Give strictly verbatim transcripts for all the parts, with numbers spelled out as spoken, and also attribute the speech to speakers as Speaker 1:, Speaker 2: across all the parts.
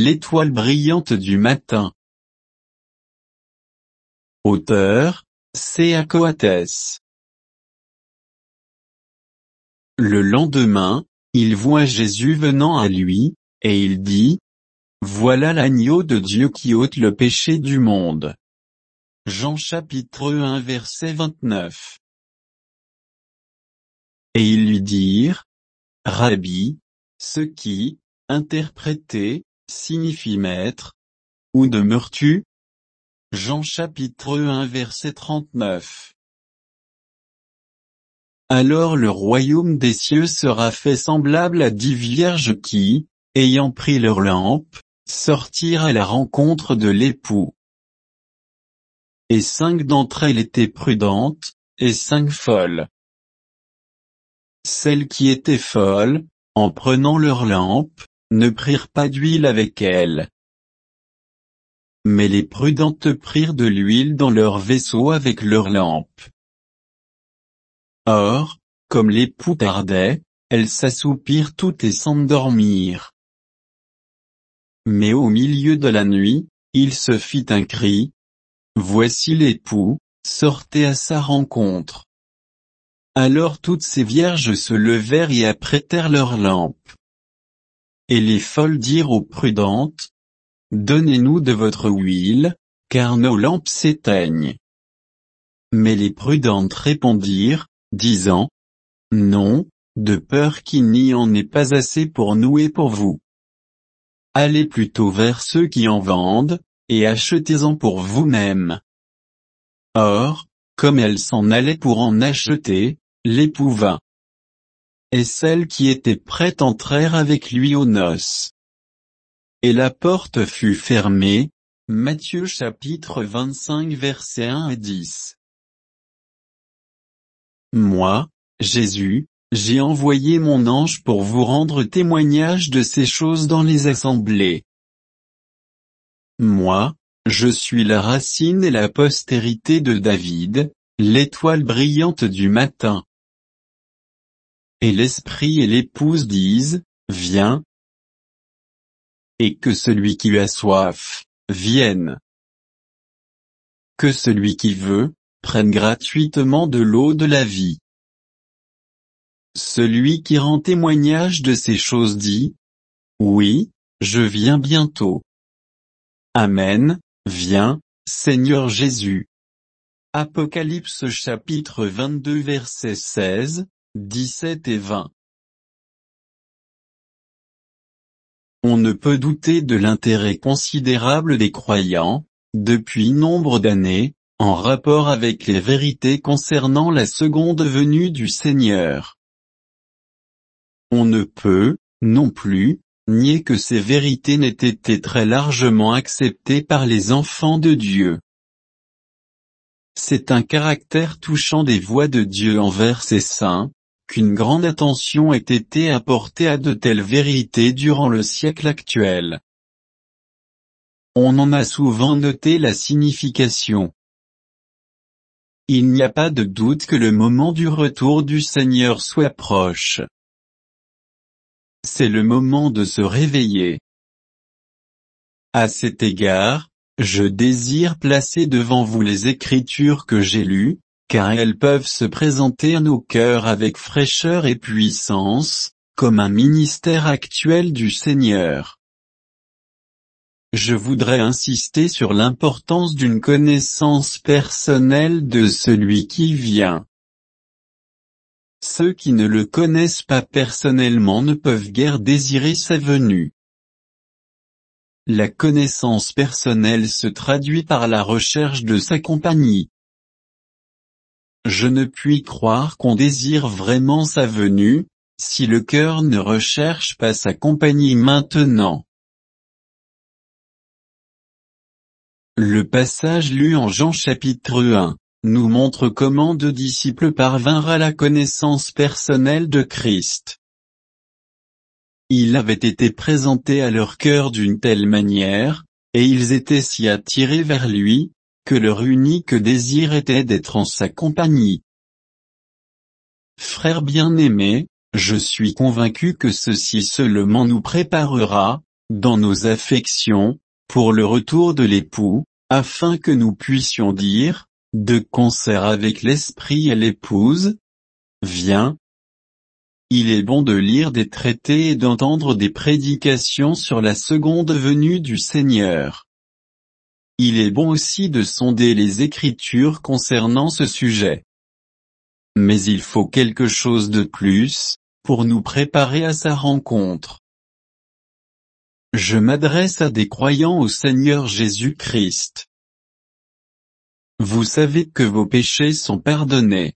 Speaker 1: l'étoile brillante du matin. Auteur, Sea Coates. Le lendemain, il voit Jésus venant à lui, et il dit, « Voilà l'agneau de Dieu qui ôte le péché du monde. » Jean chapitre un verset vingt-neuf. Et ils lui dirent, « Rabbi, ce qui, interprété, signifie maître, où demeures-tu » Jean chapitre un verset trente-neuf. Alors le royaume des cieux sera fait semblable à dix vierges qui, ayant pris leur lampe, sortirent à la rencontre de l'époux. Et cinq d'entre elles étaient prudentes, et cinq folles. Celles qui étaient folles, en prenant leur lampe, ne prirent pas d'huile avec elles. Mais les prudentes prirent de l'huile dans leur vaisseau avec leurs lampes. Or, comme l'époux tardait, elles s'assoupirent toutes et s'endormirent. Mais au milieu de la nuit, il se fit un cri. Voici l'époux, sortez à sa rencontre. Alors toutes ces vierges se levèrent et apprêtèrent leurs lampes. Et les folles dirent aux prudentes, donnez-nous de votre huile, car nos lampes s'éteignent. Mais les prudentes répondirent, disant, non, de peur qu'il n'y en ait pas assez pour nous et pour vous. Allez plutôt vers ceux qui en vendent, et achetez-en pour vous-mêmes. Or, comme elles s'en allaient pour en acheter, l'époux vint. Et celles qui étaient prêtes entrèrent avec lui aux noces. Et la porte fut fermée. Matthieu chapitre vingt-cinq versets un à dix. Moi, Jésus, j'ai envoyé mon ange pour vous rendre témoignage de ces choses dans les assemblées. Moi, je suis la racine et la postérité de David, l'étoile brillante du matin. Et l'Esprit et l'épouse disent, viens. Et que celui qui a soif, vienne. Que celui qui veut, prenne gratuitement de l'eau de la vie. Celui qui rend témoignage de ces choses dit, oui, je viens bientôt. Amen, viens, Seigneur Jésus. Apocalypse chapitre vingt-deux versets seize, dix-sept et vingt. On ne peut douter de l'intérêt considérable des croyants, depuis nombre d'années, en rapport avec les vérités concernant la seconde venue du Seigneur. On ne peut, non plus, nier que ces vérités n'aient été très largement acceptées par les enfants de Dieu. C'est un caractère touchant des voies de Dieu envers ses saints, qu'une grande attention ait été apportée à de telles vérités durant le siècle actuel. On en a souvent noté la signification. Il n'y a pas de doute que le moment du retour du Seigneur soit proche. C'est le moment de se réveiller. À cet égard, je désire placer devant vous les Écritures que j'ai lues, car elles peuvent se présenter à nos cœurs avec fraîcheur et puissance, comme un ministère actuel du Seigneur. Je voudrais insister sur l'importance d'une connaissance personnelle de celui qui vient. Ceux qui ne le connaissent pas personnellement ne peuvent guère désirer sa venue. La connaissance personnelle se traduit par la recherche de sa compagnie. Je ne puis croire qu'on désire vraiment sa venue, si le cœur ne recherche pas sa compagnie maintenant. Le passage lu en Jean chapitre un, nous montre comment deux disciples parvinrent à la connaissance personnelle de Christ. Il avait été présenté à leur cœur d'une telle manière, et ils étaient si attirés vers lui, que leur unique désir était d'être en sa compagnie. Frères bien-aimés, je suis convaincu que ceci seulement nous préparera, dans nos affections, pour le retour de l'époux, afin que nous puissions dire, de concert avec l'esprit et l'épouse, viens. Il est bon de lire des traités et d'entendre des prédications sur la seconde venue du Seigneur. Il est bon aussi de sonder les Écritures concernant ce sujet. Mais il faut quelque chose de plus, pour nous préparer à sa rencontre. Je m'adresse à des croyants au Seigneur Jésus-Christ. Vous savez que vos péchés sont pardonnés.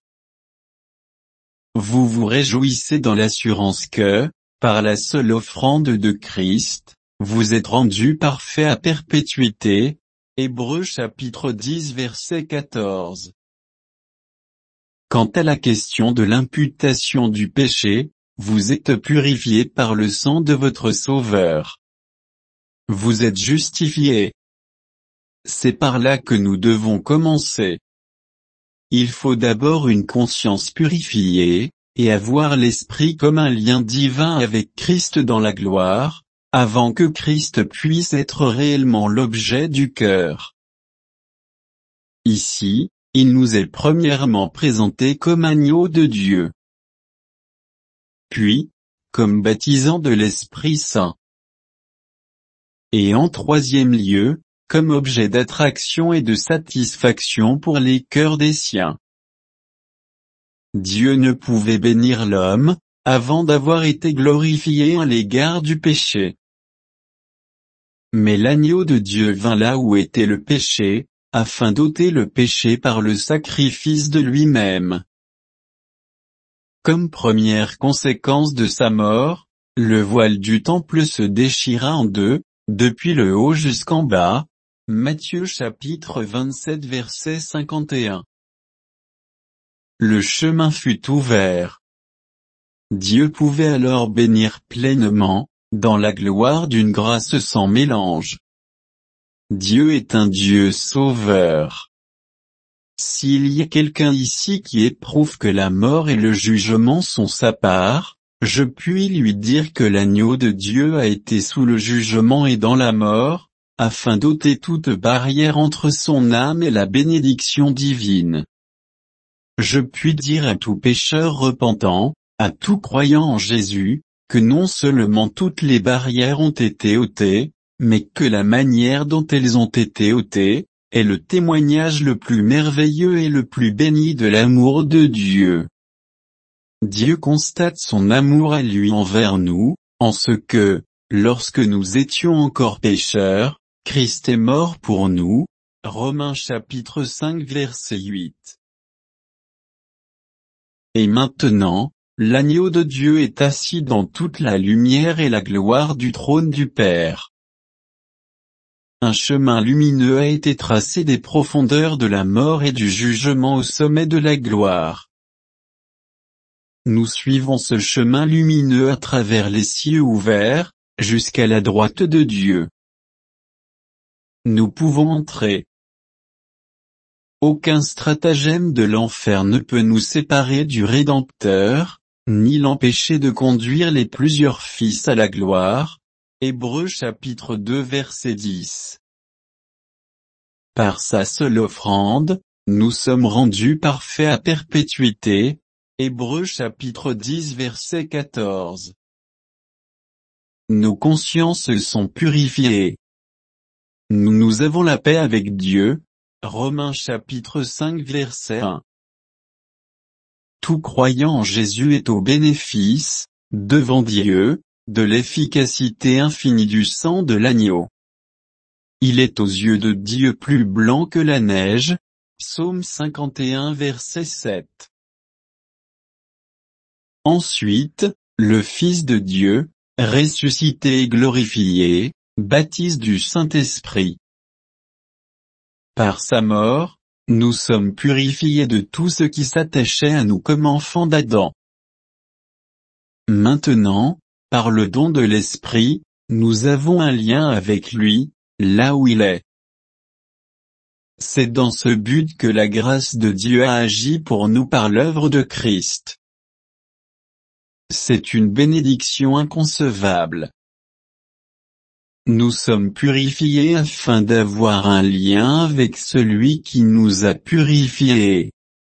Speaker 1: Vous vous réjouissez dans l'assurance que, par la seule offrande de Christ, vous êtes rendus parfaits à perpétuité. Hébreux chapitre dix verset quatorze. Quant à la question de l'imputation du péché, vous êtes purifiés par le sang de votre Sauveur. Vous êtes justifiés. C'est par là que nous devons commencer. Il faut d'abord une conscience purifiée, et avoir l'esprit comme un lien divin avec Christ dans la gloire, avant que Christ puisse être réellement l'objet du cœur. Ici, il nous est premièrement présenté comme agneau de Dieu. Puis, comme baptisant de l'Esprit Saint. Et en troisième lieu, comme objet d'attraction et de satisfaction pour les cœurs des siens. Dieu ne pouvait bénir l'homme, avant d'avoir été glorifié à l'égard du péché. Mais l'agneau de Dieu vint là où était le péché, afin d'ôter le péché par le sacrifice de lui-même. Comme première conséquence de sa mort, le voile du temple se déchira en deux, depuis le haut jusqu'en bas. Matthieu chapitre vingt-sept verset cinquante et un. Le chemin fut ouvert. Dieu pouvait alors bénir pleinement, dans la gloire d'une grâce sans mélange. Dieu est un Dieu sauveur. S'il y a quelqu'un ici qui éprouve que la mort et le jugement sont sa part, je puis lui dire que l'agneau de Dieu a été sous le jugement et dans la mort, afin d'ôter toute barrière entre son âme et la bénédiction divine. Je puis dire à tout pécheur repentant, à tout croyant en Jésus, que non seulement toutes les barrières ont été ôtées, mais que la manière dont elles ont été ôtées, est le témoignage le plus merveilleux et le plus béni de l'amour de Dieu. Dieu constate son amour à lui envers nous, en ce que, lorsque nous étions encore pécheurs, Christ est mort pour nous. Romains chapitre cinq verset huit. Et maintenant, l'agneau de Dieu est assis dans toute la lumière et la gloire du trône du Père. Un chemin lumineux a été tracé des profondeurs de la mort et du jugement au sommet de la gloire. Nous suivons ce chemin lumineux à travers les cieux ouverts, jusqu'à la droite de Dieu. Nous pouvons entrer. Aucun stratagème de l'enfer ne peut nous séparer du Rédempteur, ni l'empêcher de conduire les plusieurs fils à la gloire. Hébreux chapitre deux verset dix. Par sa seule offrande, nous sommes rendus parfaits à perpétuité. Hébreux chapitre dix verset quatorze. Nos consciences sont purifiées. Nous nous avons la paix avec Dieu. Romains chapitre cinq verset un. Tout croyant en Jésus est au bénéfice, devant Dieu, de l'efficacité infinie du sang de l'agneau. Il est aux yeux de Dieu plus blanc que la neige. Psaume cinquante et un verset sept. Ensuite, le Fils de Dieu, ressuscité et glorifié, baptise du Saint-Esprit. Par sa mort, nous sommes purifiés de tout ce qui s'attachait à nous comme enfants d'Adam. Maintenant, par le don de l'Esprit, nous avons un lien avec lui, là où il est. C'est dans ce but que la grâce de Dieu a agi pour nous par l'œuvre de Christ. C'est une bénédiction inconcevable. nous sommes purifiés afin d'avoir un lien avec celui qui nous a purifiés.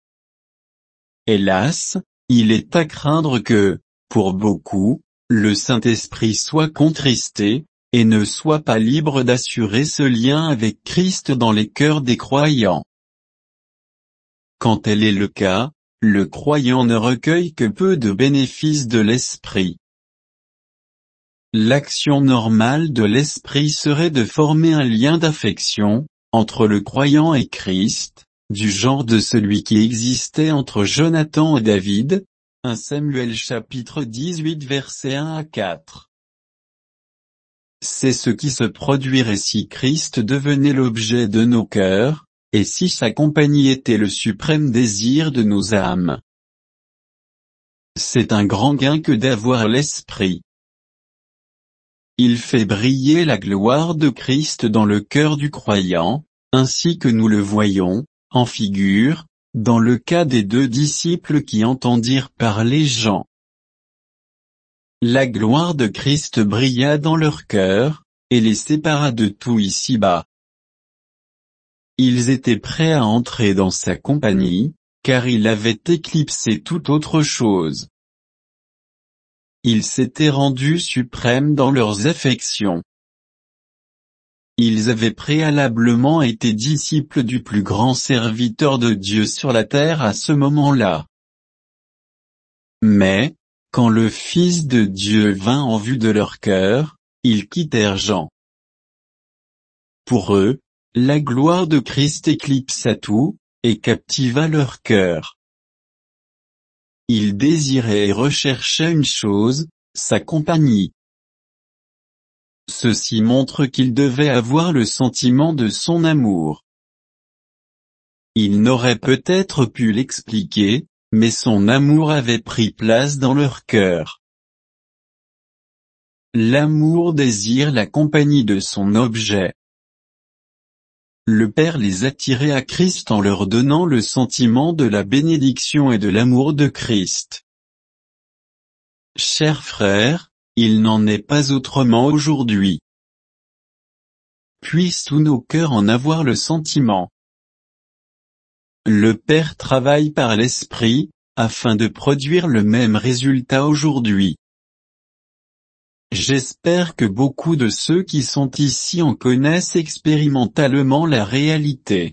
Speaker 1: Hélas, il est à craindre que, pour beaucoup, le Saint-Esprit soit contristé, et ne soit pas libre d'assurer ce lien avec Christ dans les cœurs des croyants. Quand tel est le cas, le croyant ne recueille que peu de bénéfices de l'Esprit. L'action normale de l'Esprit serait de former un lien d'affection, entre le croyant et Christ, du genre de celui qui existait entre Jonathan et David, premier Samuel chapitre dix-huit versets un à quatre. C'est ce qui se produirait si Christ devenait l'objet de nos cœurs, et si sa compagnie était le suprême désir de nos âmes. C'est un grand gain que d'avoir l'Esprit. Il fait briller la gloire de Christ dans le cœur du croyant, ainsi que nous le voyons, en figure, dans le cas des deux disciples qui entendirent parler Jean. La gloire de Christ brilla dans leur cœur, et les sépara de tout ici-bas. Ils étaient prêts à entrer dans sa compagnie, car il avait éclipsé toute autre chose. Ils s'étaient rendus suprêmes dans leurs affections. Ils avaient préalablement été disciples du plus grand serviteur de Dieu sur la terre à ce moment-là. Mais, quand le Fils de Dieu vint en vue de leur cœur, ils quittèrent Jean. Pour eux, la gloire de Christ éclipsa tout, et captiva leur cœur. Ils désiraient et recherchaient une chose, sa compagnie. Ceci montre qu'ils devaient avoir le sentiment de son amour. Ils n'auraient peut-être pu l'expliquer, mais son amour avait pris place dans leur cœur. L'amour désire la compagnie de son objet. Le Père les attirait à Christ en leur donnant le sentiment de la bénédiction et de l'amour de Christ. Chers frères, il n'en est pas autrement aujourd'hui. Puissent tous nos cœurs en avoir le sentiment. Le Père travaille par l'Esprit, afin de produire le même résultat aujourd'hui. J'espère que beaucoup de ceux qui sont ici en connaissent expérimentalement la réalité.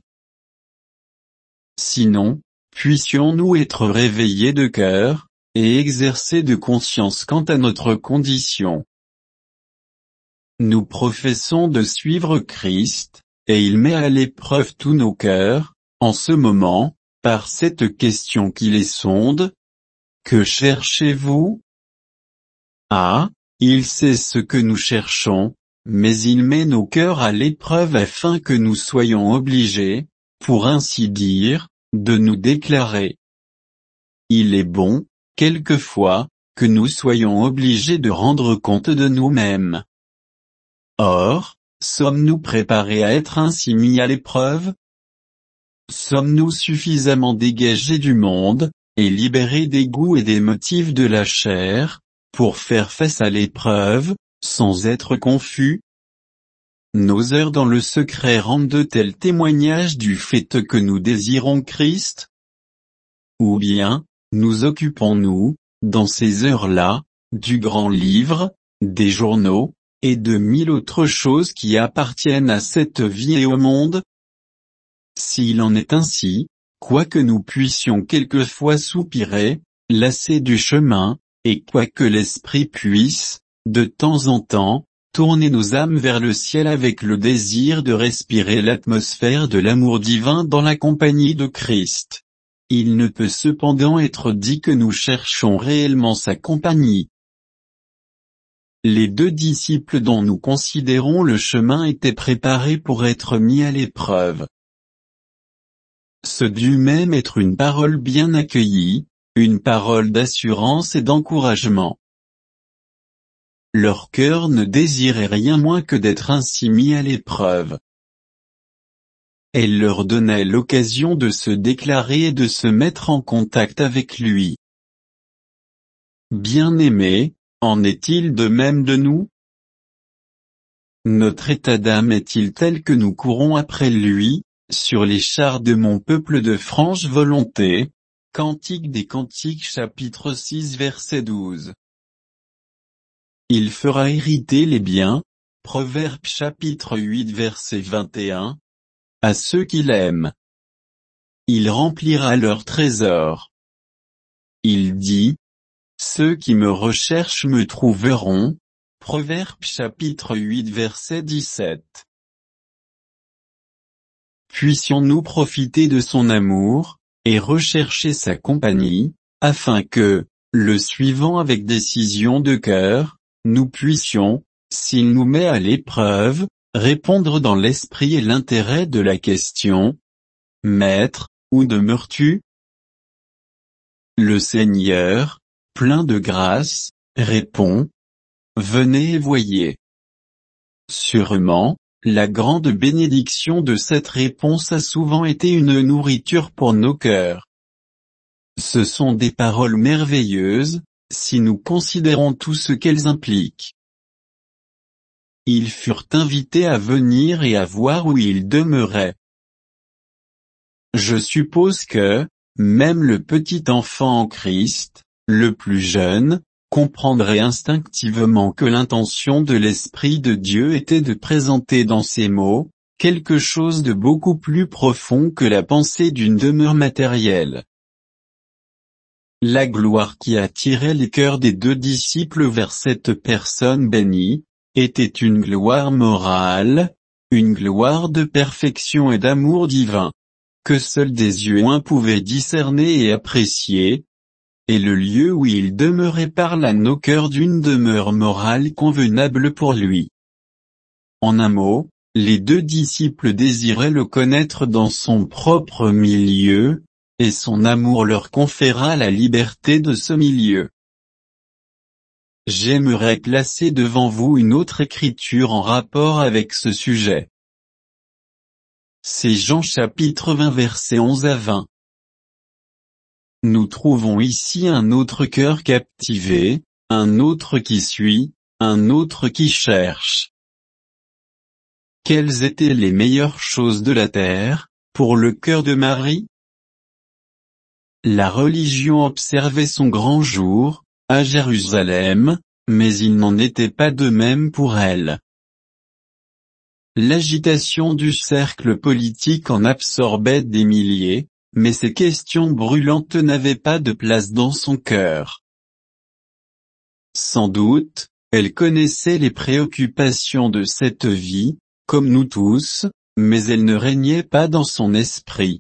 Speaker 1: Sinon, puissions-nous être réveillés de cœur, et exercer de conscience quant à notre condition. Nous professons de suivre Christ, et il met à l'épreuve tous nos cœurs, en ce moment, par cette question qui les sonde. Que cherchez-vous? Ah, il sait ce que nous cherchons, mais il met nos cœurs à l'épreuve afin que nous soyons obligés, pour ainsi dire, de nous déclarer. Il est bon, quelquefois, que nous soyons obligés de rendre compte de nous-mêmes. Or, sommes-nous préparés à être ainsi mis à l'épreuve? Sommes-nous suffisamment dégagés du monde, et libérés des goûts et des motifs de la chair, pour faire face à l'épreuve, sans être confus? Nos heures dans le secret rendent de tels témoignages du fait que nous désirons Christ? Ou bien, nous occupons-nous, dans ces heures-là, du grand livre, des journaux, et de mille autres choses qui appartiennent à cette vie et au monde? S'il en est ainsi, quoique nous puissions quelquefois soupirer, lassés du chemin, et quoique l'esprit puisse, de temps en temps, tourner nos âmes vers le ciel avec le désir de respirer l'atmosphère de l'amour divin dans la compagnie de Christ, il ne peut cependant être dit que nous cherchons réellement sa compagnie. Les deux disciples dont nous considérons le chemin étaient préparés pour être mis à l'épreuve. Ce dut même être une parole bien accueillie, une parole d'assurance et d'encouragement. Leur cœur ne désirait rien moins que d'être ainsi mis à l'épreuve. Elle leur donnait l'occasion de se déclarer et de se mettre en contact avec lui. Bien-aimés, en est-il de même de nous? Notre état d'âme est-il tel que nous courons après lui, sur les chars de mon peuple de franche volonté? Cantique des Cantiques chapitre six verset douze. Il fera hériter les biens, Proverbes chapitre huit verset vingt et un, à ceux qui l'aiment. Il remplira leur trésor. Il dit, ceux qui me recherchent me trouveront, Proverbes chapitre huit verset dix-sept. Puissions-nous profiter de son amour, et rechercher sa compagnie, afin que, le suivant avec décision de cœur, nous puissions, s'il nous met à l'épreuve, répondre dans l'esprit et l'intérêt de la question. Maître, où demeures-tu? Le Seigneur, plein de grâce, répond. Venez et voyez. Sûrement, la grande bénédiction de cette réponse a souvent été une nourriture pour nos cœurs. Ce sont des paroles merveilleuses, si nous considérons tout ce qu'elles impliquent. Ils furent invités à venir et à voir où il demeurait. Je suppose que, même le petit enfant en Christ, le plus jeune, comprendrait instinctivement que l'intention de l'Esprit de Dieu était de présenter dans ces mots, quelque chose de beaucoup plus profond que la pensée d'une demeure matérielle. La gloire qui attirait les cœurs des deux disciples vers cette personne bénie, était une gloire morale, une gloire de perfection et d'amour divin, que seuls des yeux humains pouvaient discerner et apprécier, et le lieu où il demeurait parle à nos cœurs d'une demeure morale convenable pour lui. En un mot, les deux disciples désiraient le connaître dans son propre milieu, et son amour leur conféra la liberté de ce milieu. J'aimerais placer devant vous une autre écriture en rapport avec ce sujet. C'est Jean chapitre vingt versets onze à vingt. Nous trouvons ici un autre cœur captivé, un autre qui suit, un autre qui cherche. Quelles étaient les meilleures choses de la terre, pour le cœur de Marie? La religion observait son grand jour, à Jérusalem, mais il n'en était pas de même pour elle. L'agitation du cercle politique en absorbait des milliers, mais ces questions brûlantes n'avaient pas de place dans son cœur. Sans doute, elle connaissait les préoccupations de cette vie, comme nous tous, mais elle ne régnait pas dans son esprit.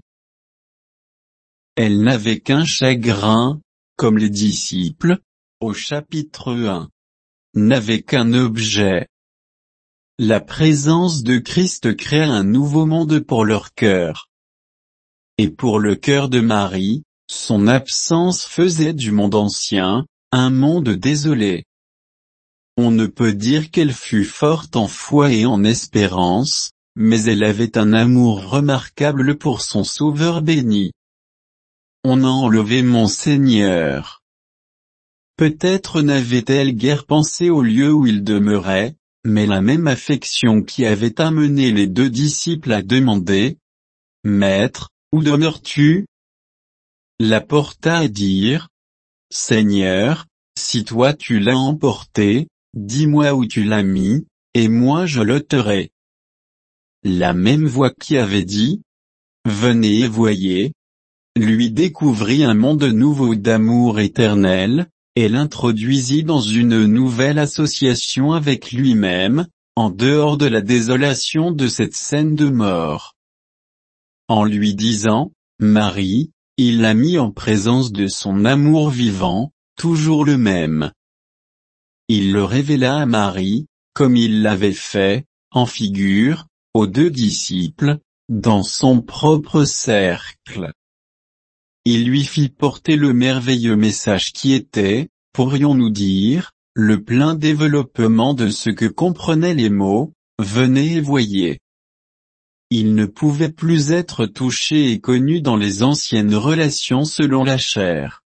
Speaker 1: Elle n'avait qu'un chagrin, comme les disciples, au chapitre un. N'avait qu'un objet. La présence de Christ créa un nouveau monde pour leur cœur. Et pour le cœur de Marie, son absence faisait du monde ancien, un monde désolé. On ne peut dire qu'elle fût forte en foi et en espérance, mais elle avait un amour remarquable pour son Sauveur béni. On a enlevé mon Seigneur. Peut-être n'avait-elle guère pensé au lieu où il demeurait, mais la même affection qui avait amené les deux disciples à demander « Maître, où demeures-tu » la porta à dire « Seigneur, si toi tu l'as emporté, dis-moi où tu l'as mis, et moi je l'ôterai. » La même voix qui avait dit « Venez et voyez » lui découvrit un monde nouveau d'amour éternel, et l'introduisit dans une nouvelle association avec lui-même, en dehors de la désolation de cette scène de mort. En lui disant, Marie, il l'a mis en présence de son amour vivant, toujours le même. Il le révéla à Marie, comme il l'avait fait, en figure, aux deux disciples, dans son propre cercle. Il lui fit porter le merveilleux message qui était, pourrions-nous dire, le plein développement de ce que comprenaient les mots, « Venez et voyez ». Il ne pouvait plus être touché et connu dans les anciennes relations selon la chair.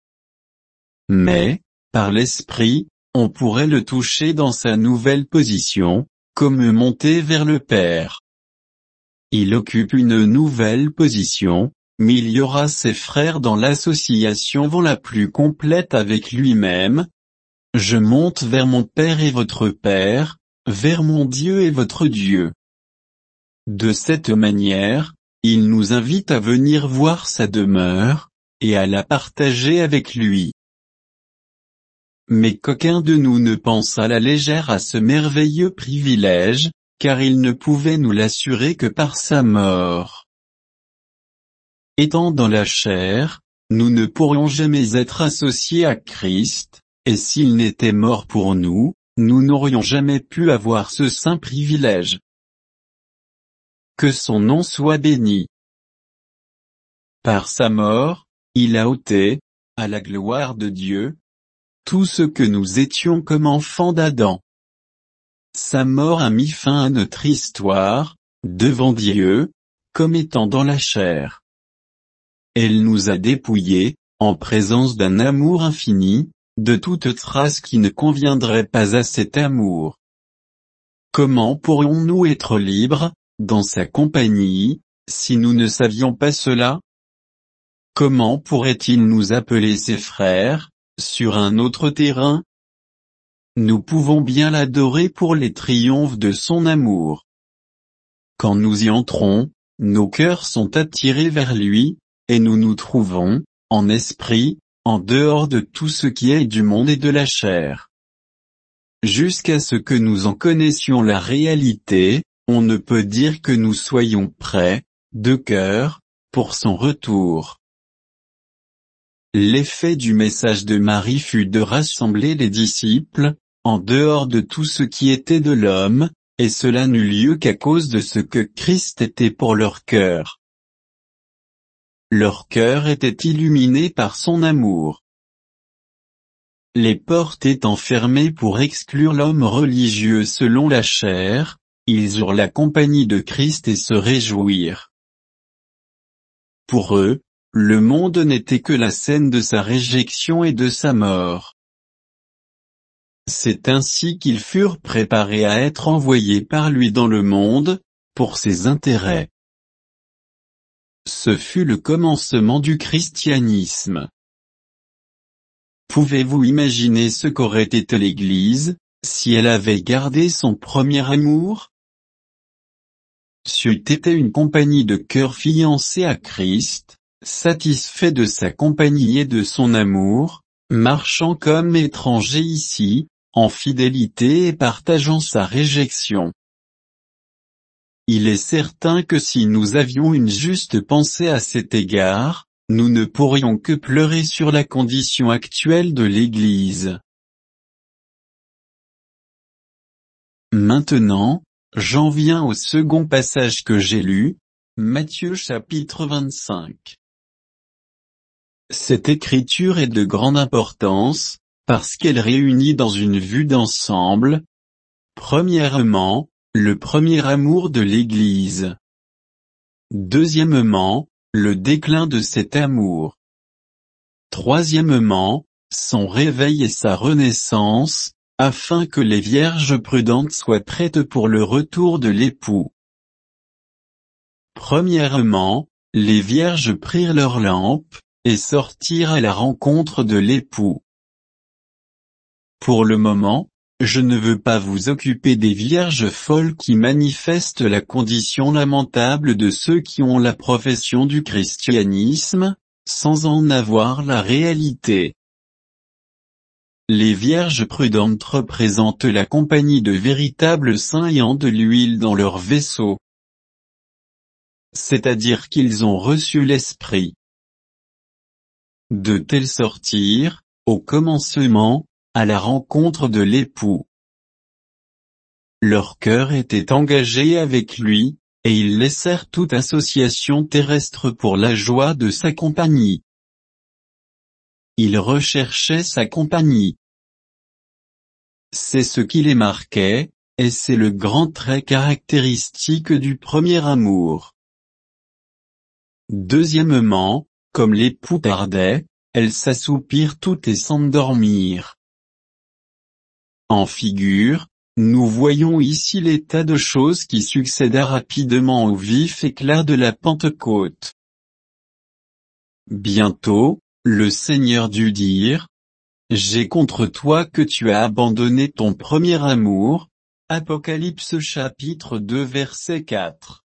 Speaker 1: Mais, par l'esprit, on pourrait le toucher dans sa nouvelle position, comme monter vers le Père. Il occupe une nouvelle position, mais il y aura ses frères dans l'association la plus complète avec lui-même. Je monte vers mon Père et votre Père, vers mon Dieu et votre Dieu. De cette manière, il nous invite à venir voir sa demeure, et à la partager avec lui. Mais qu'aucun de nous ne pense à la légère à ce merveilleux privilège, car il ne pouvait nous l'assurer que par sa mort. Étant dans la chair, nous ne pourrions jamais être associés à Christ, et s'il n'était mort pour nous, nous n'aurions jamais pu avoir ce saint privilège. Que son nom soit béni. Par sa mort, il a ôté, à la gloire de Dieu, tout ce que nous étions comme enfants d'Adam. Sa mort a mis fin à notre histoire, devant Dieu, comme étant dans la chair. Elle nous a dépouillés, en présence d'un amour infini, de toute trace qui ne conviendrait pas à cet amour. Comment pourrions-nous être libres, dans sa compagnie, si nous ne savions pas cela? Comment pourrait-il nous appeler ses frères, sur un autre terrain? Nous pouvons bien l'adorer pour les triomphes de son amour. Quand nous y entrons, nos cœurs sont attirés vers lui, et nous nous trouvons, en esprit, en dehors de tout ce qui est du monde et de la chair. Jusqu'à ce que nous en connaissions la réalité, on ne peut dire que nous soyons prêts, de cœur, pour son retour. L'effet du message de Marie fut de rassembler les disciples, en dehors de tout ce qui était de l'homme, et cela n'eut lieu qu'à cause de ce que Christ était pour leur cœur. Leur cœur était illuminé par son amour. Les portes étant fermées pour exclure l'homme religieux selon la chair, ils eurent la compagnie de Christ et se réjouirent. Pour eux, le monde n'était que la scène de sa réjection et de sa mort. C'est ainsi qu'ils furent préparés à être envoyés par lui dans le monde, pour ses intérêts. Ce fut le commencement du christianisme. Pouvez-vous imaginer ce qu'aurait été l'Église, si elle avait gardé son premier amour? C'eût été une compagnie de cœurs fiancés à Christ, satisfait de sa compagnie et de son amour, marchant comme étrangers ici, en fidélité et partageant sa réjection. Il est certain que si nous avions une juste pensée à cet égard, nous ne pourrions que pleurer sur la condition actuelle de l'Église. Maintenant, j'en viens au second passage que j'ai lu, Matthieu chapitre vingt-cinq. Cette écriture est de grande importance, parce qu'elle réunit dans une vue d'ensemble, premièrement, le premier amour de l'Église. Deuxièmement, le déclin de cet amour. Troisièmement, son réveil et sa renaissance, afin que les vierges prudentes soient prêtes pour le retour de l'époux. Premièrement, les vierges prirent leurs lampes, et sortirent à la rencontre de l'époux. Pour le moment, je ne veux pas vous occuper des vierges folles qui manifestent la condition lamentable de ceux qui ont la profession du christianisme, sans en avoir la réalité. Les vierges prudentes représentent la compagnie de véritables saints ayant de l'huile dans leur vaisseau. C'est-à-dire qu'ils ont reçu l'Esprit. De tels sortirent, au commencement, à la rencontre de l'époux. Leur cœur était engagé avec lui, et ils laissèrent toute association terrestre pour la joie de sa compagnie. Ils recherchaient sa compagnie. C'est ce qui les marquait, et c'est le grand trait caractéristique du premier amour. Deuxièmement, comme l'époux tardait, elles s'assoupirent toutes et s'endormirent. En figure, nous voyons ici l'état de choses qui succéda rapidement au vif éclat de la Pentecôte. Bientôt, le Seigneur dut dire, « J'ai contre toi que tu as abandonné ton premier amour » Apocalypse chapitre deux verset quatre.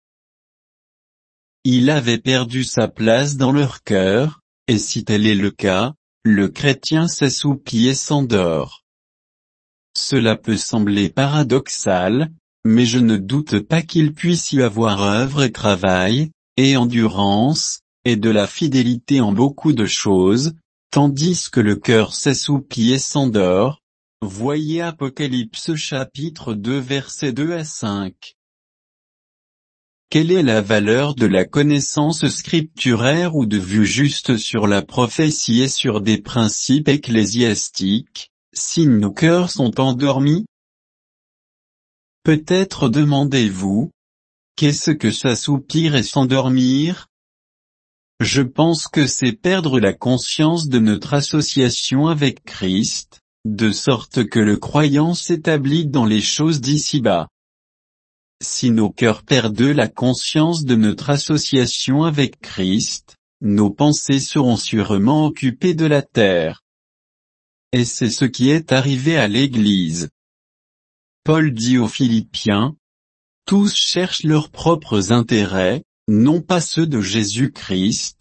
Speaker 1: Il avait perdu sa place dans leur cœur, et si tel est le cas, le chrétien s'assoupit et s'endort. Cela peut sembler paradoxal, mais je ne doute pas qu'il puisse y avoir œuvre et travail, et endurance, et de la fidélité en beaucoup de choses, tandis que le cœur s'assoupit et s'endort. Voyez Apocalypse chapitre deux versets deux à cinq. Quelle est la valeur de la connaissance scripturaire ou de vue juste sur la prophétie et sur des principes ecclésiastiques, si nos cœurs sont endormis? Peut-être demandez-vous, qu'est-ce que s'assoupir et s'endormir? Je pense que c'est perdre la conscience de notre association avec Christ, de sorte que le croyant s'établit dans les choses d'ici-bas. Si nos cœurs perdent la conscience de notre association avec Christ, nos pensées seront sûrement occupées de la terre. Et c'est ce qui est arrivé à l'Église. Paul dit aux Philippiens, « Tous cherchent leurs propres intérêts, non pas ceux de Jésus-Christ. »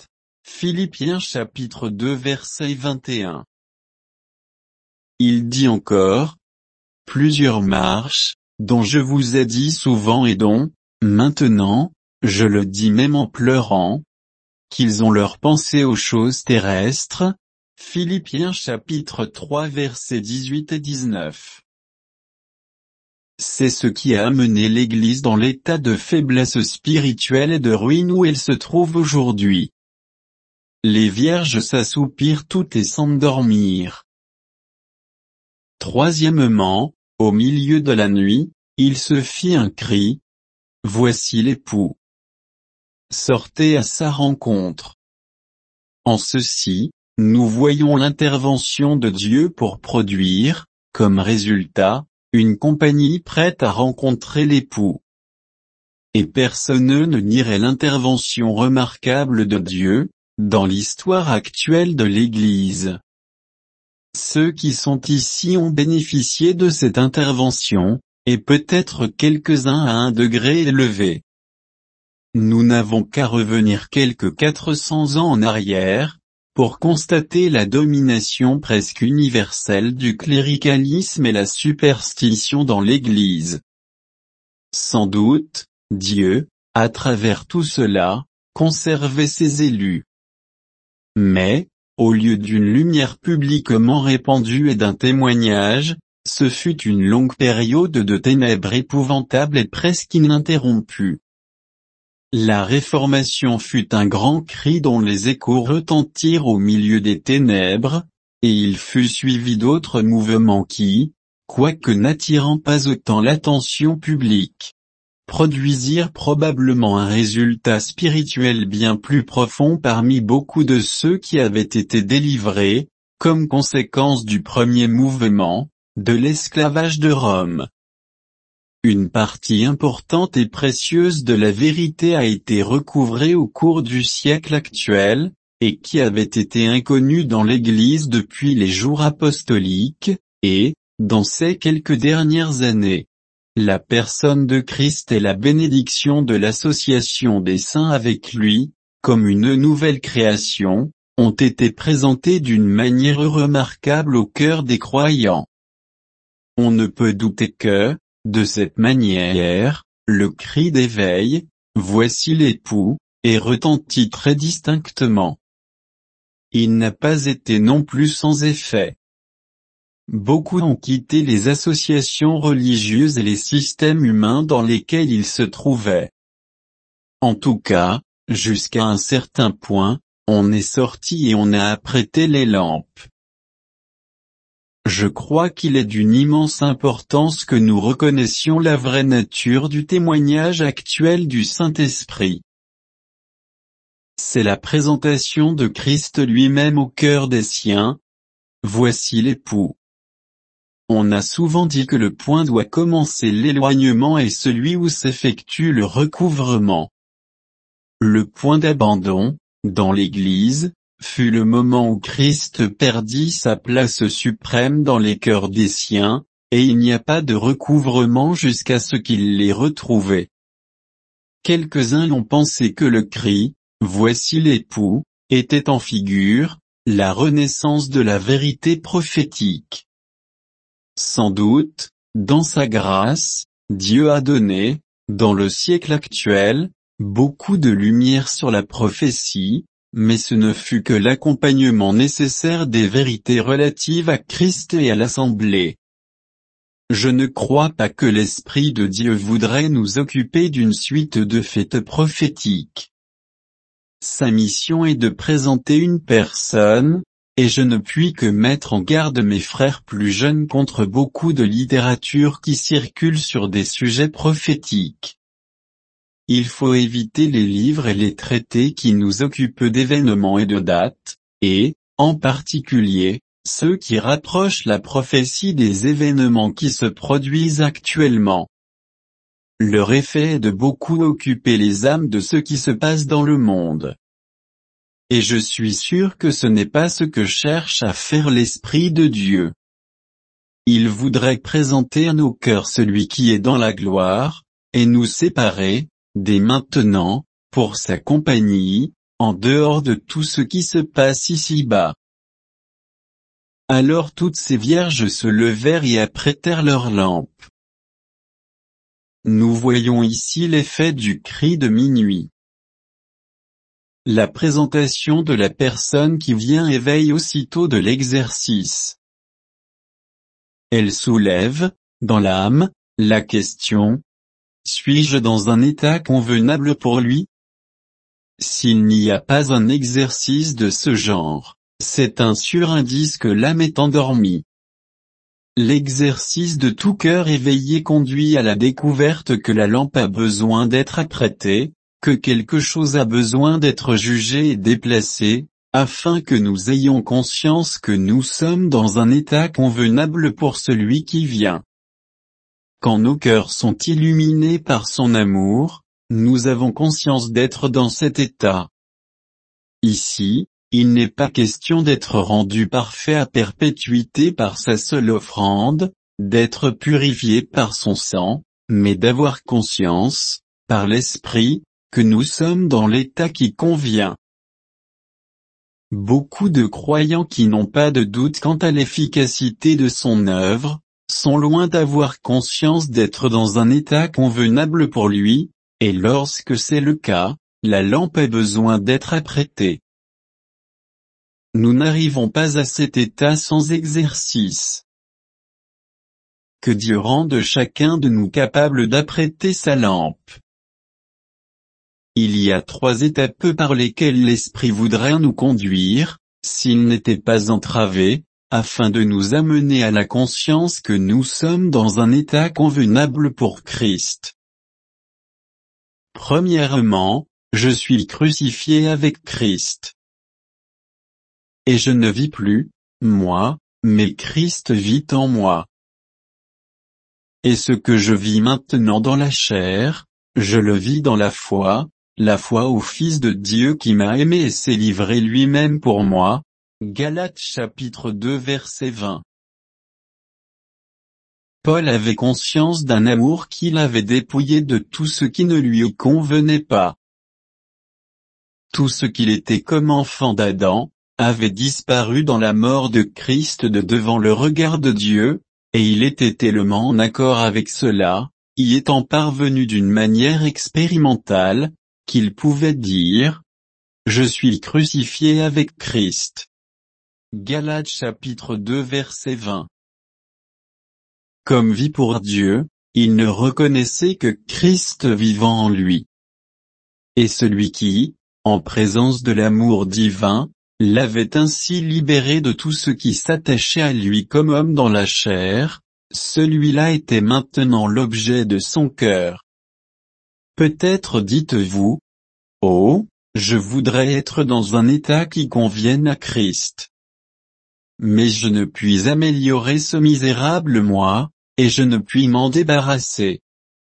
Speaker 1: Philippiens chapitre deux verset vingt et un. Il dit encore, « Plusieurs marchent, dont je vous ai dit souvent et dont, maintenant, je le dis même en pleurant, qu'ils ont leur pensée aux choses terrestres. » Philippiens chapitre trois versets dix-huit et dix-neuf. C'est ce qui a amené l'Église dans l'état de faiblesse spirituelle et de ruine où elle se trouve aujourd'hui. Les vierges s'assoupirent toutes et s'endormirent. Troisièmement, au milieu de la nuit, il se fit un cri. Voici l'époux. Sortez à sa rencontre. En ceci, nous voyons l'intervention de Dieu pour produire, comme résultat, une compagnie prête à rencontrer l'époux. Et personne ne nierait l'intervention remarquable de Dieu, dans l'histoire actuelle de l'Église. Ceux qui sont ici ont bénéficié de cette intervention, et peut-être quelques-uns à un degré élevé. Nous n'avons qu'à revenir quelques quatre cents ans en arrière, pour constater la domination presque universelle du cléricalisme et la superstition dans l'Église. Sans doute, Dieu, à travers tout cela, conservait ses élus. Mais, au lieu d'une lumière publiquement répandue et d'un témoignage, ce fut une longue période de ténèbres épouvantables et presque ininterrompue. La Réformation fut un grand cri dont les échos retentirent au milieu des ténèbres, et il fut suivi d'autres mouvements qui, quoique n'attirant pas autant l'attention publique, produisirent probablement un résultat spirituel bien plus profond parmi beaucoup de ceux qui avaient été délivrés, comme conséquence du premier mouvement, de l'esclavage de Rome. Une partie importante et précieuse de la vérité a été recouvrée au cours du siècle actuel, et qui avait été inconnue dans l'Église depuis les jours apostoliques, et, dans ces quelques dernières années, la personne de Christ et la bénédiction de l'association des saints avec lui, comme une nouvelle création, ont été présentées d'une manière remarquable au cœur des croyants. On ne peut douter que, de cette manière, le cri d'éveil, « Voici l'époux », est retenti très distinctement. Il n'a pas été non plus sans effet. Beaucoup ont quitté les associations religieuses et les systèmes humains dans lesquels ils se trouvaient. En tout cas, jusqu'à un certain point, on est sorti et on a apprêté les lampes. Je crois qu'il est d'une immense importance que nous reconnaissions la vraie nature du témoignage actuel du Saint-Esprit. C'est la présentation de Christ lui-même au cœur des siens. Voici l'époux. On a souvent dit que le point doit commencer l'éloignement est celui où s'effectue le recouvrement. Le point d'abandon, dans l'Église, fut le moment où Christ perdit sa place suprême dans les cœurs des siens, et il n'y a pas de recouvrement jusqu'à ce qu'il l'ait retrouvé. Quelques-uns ont pensé que le cri « Voici l'époux » était en figure, la renaissance de la vérité prophétique. Sans doute, dans sa grâce, Dieu a donné, dans le siècle actuel, beaucoup de lumière sur la prophétie, mais ce ne fut que l'accompagnement nécessaire des vérités relatives à Christ et à l'Assemblée. Je ne crois pas que l'Esprit de Dieu voudrait nous occuper d'une suite de faits prophétiques. Sa mission est de présenter une personne, et je ne puis que mettre en garde mes frères plus jeunes contre beaucoup de littérature qui circule sur des sujets prophétiques. Il faut éviter les livres et les traités qui nous occupent d'événements et de dates, et, en particulier, ceux qui rapprochent la prophétie des événements qui se produisent actuellement. Leur effet est de beaucoup occuper les âmes de ce qui se passe dans le monde. Et je suis sûr que ce n'est pas ce que cherche à faire l'Esprit de Dieu. Il voudrait présenter à nos cœurs celui qui est dans la gloire, et nous séparer, dès maintenant, pour sa compagnie, en dehors de tout ce qui se passe ici-bas. Alors toutes ces vierges se levèrent et apprêtèrent leurs lampes. Nous voyons ici l'effet du cri de minuit. La présentation de la personne qui vient éveille aussitôt de l'exercice. Elle soulève, dans l'âme, la question: suis-je dans un état convenable pour lui? S'il n'y a pas un exercice de ce genre, c'est un sûr indice que l'âme est endormie. L'exercice de tout cœur éveillé conduit à la découverte que la lampe a besoin d'être apprêtée, que quelque chose a besoin d'être jugé et déplacé, afin que nous ayons conscience que nous sommes dans un état convenable pour celui qui vient. Quand nos cœurs sont illuminés par son amour, nous avons conscience d'être dans cet état. Ici, il n'est pas question d'être rendu parfait à perpétuité par sa seule offrande, d'être purifié par son sang, mais d'avoir conscience, par l'Esprit, que nous sommes dans l'état qui convient. Beaucoup de croyants qui n'ont pas de doute quant à l'efficacité de son œuvre, sont loin d'avoir conscience d'être dans un état convenable pour lui, et lorsque c'est le cas, la lampe a besoin d'être apprêtée. Nous n'arrivons pas à cet état sans exercice. Que Dieu rende chacun de nous capable d'apprêter sa lampe. Il y a trois étapes par lesquelles l'Esprit voudrait nous conduire, s'il n'était pas entravé, afin de nous amener à la conscience que nous sommes dans un état convenable pour Christ. Premièrement, je suis crucifié avec Christ. Et je ne vis plus, moi, mais Christ vit en moi. Et ce que je vis maintenant dans la chair, je le vis dans la foi, la foi au Fils de Dieu qui m'a aimé et s'est livré lui-même pour moi. Galates chapitre deux verset vingt. Paul avait conscience d'un amour qui l'avait dépouillé de tout ce qui ne lui convenait pas. Tout ce qu'il était comme enfant d'Adam, avait disparu dans la mort de Christ de devant le regard de Dieu, et il était tellement en accord avec cela, y étant parvenu d'une manière expérimentale, qu'il pouvait dire: je suis crucifié avec Christ. Galates chapitre deux verset vingt. Comme vie pour Dieu, il ne reconnaissait que Christ vivant en lui. Et celui qui, en présence de l'amour divin, l'avait ainsi libéré de tout ce qui s'attachait à lui comme homme dans la chair, celui-là était maintenant l'objet de son cœur. Peut-être dites-vous: oh, je voudrais être dans un état qui convienne à Christ. mais je ne puis améliorer ce misérable moi, et je ne puis m'en débarrasser.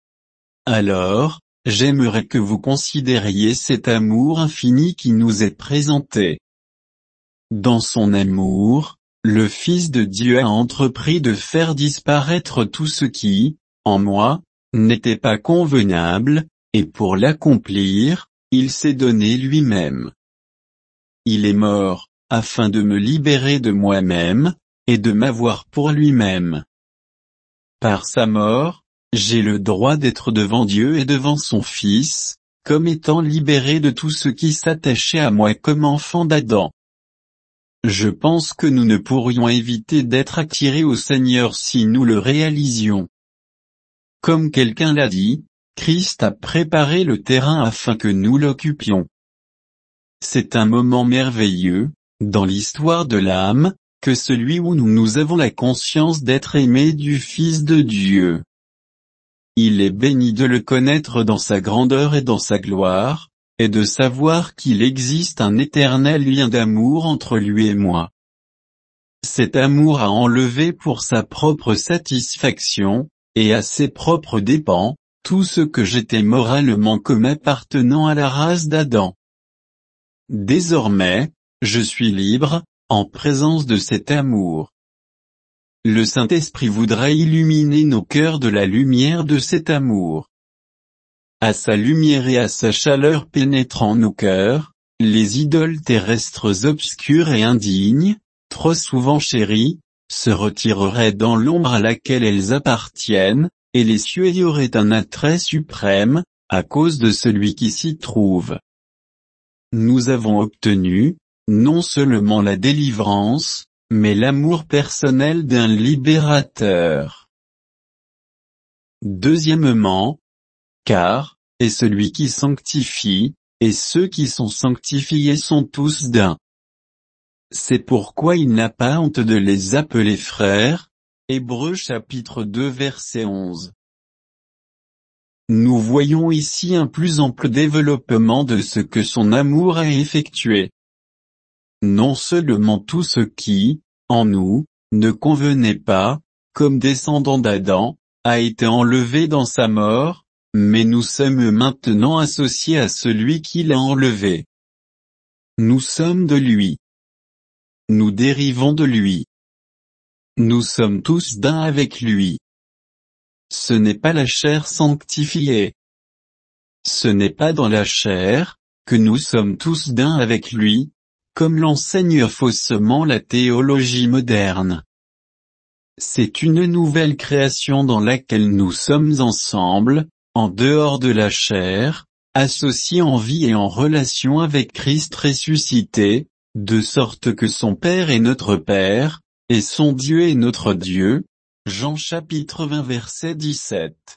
Speaker 1: Alors, j'aimerais que vous considériez cet amour infini qui nous est présenté. Dans son amour, le Fils de Dieu a entrepris de faire disparaître tout ce qui, en moi, n'était pas convenable, et pour l'accomplir, il s'est donné lui-même. Il est mort, afin de me libérer de moi-même, et de m'avoir pour lui-même. Par sa mort, j'ai le droit d'être devant Dieu et devant son Fils, comme étant libéré de tout ce qui s'attachait à moi comme enfant d'Adam. Je pense que nous ne pourrions éviter d'être attirés au Seigneur si nous le réalisions. Comme quelqu'un l'a dit, Christ a préparé le terrain afin que nous l'occupions. C'est un moment merveilleux, dans l'histoire de l'âme, que celui où nous nous avons la conscience d'être aimés du Fils de Dieu. Il est béni de le connaître dans sa grandeur et dans sa gloire, et de savoir qu'il existe un éternel lien d'amour entre lui et moi. Cet amour a enlevé pour sa propre satisfaction, et à ses propres dépens, tout ce que j'étais moralement comme appartenant à la race d'Adam. Désormais, je suis libre, en présence de cet amour. Le Saint-Esprit voudrait illuminer nos cœurs de la lumière de cet amour. À sa lumière et à sa chaleur pénétrant nos cœurs, les idoles terrestres obscures et indignes, trop souvent chéries, se retireraient dans l'ombre à laquelle elles appartiennent, et les cieux y auraient un attrait suprême, à cause de celui qui s'y trouve. Nous avons obtenu, non seulement la délivrance, mais l'amour personnel d'un libérateur. Deuxièmement, car, et celui qui sanctifie, et ceux qui sont sanctifiés sont tous d'un. C'est pourquoi il n'a pas honte de les appeler frères. Hébreux chapitre deux verset onze. Nous voyons ici un plus ample développement de ce que son amour a effectué. Non seulement tout ce qui, en nous, ne convenait pas, comme descendants d'Adam, a été enlevé dans sa mort, mais nous sommes maintenant associés à celui qui l'a enlevé. Nous sommes de lui. Nous dérivons de lui. Nous sommes tous d'un avec lui. Ce n'est pas la chair sanctifiée. Ce n'est pas dans la chair, que nous sommes tous d'un avec lui, comme l'enseigne faussement la théologie moderne. C'est une nouvelle création dans laquelle nous sommes ensemble, en dehors de la chair, associés en vie et en relation avec Christ ressuscité, de sorte que son Père est notre Père, et son Dieu est notre Dieu. Jean chapitre vingt verset dix-sept.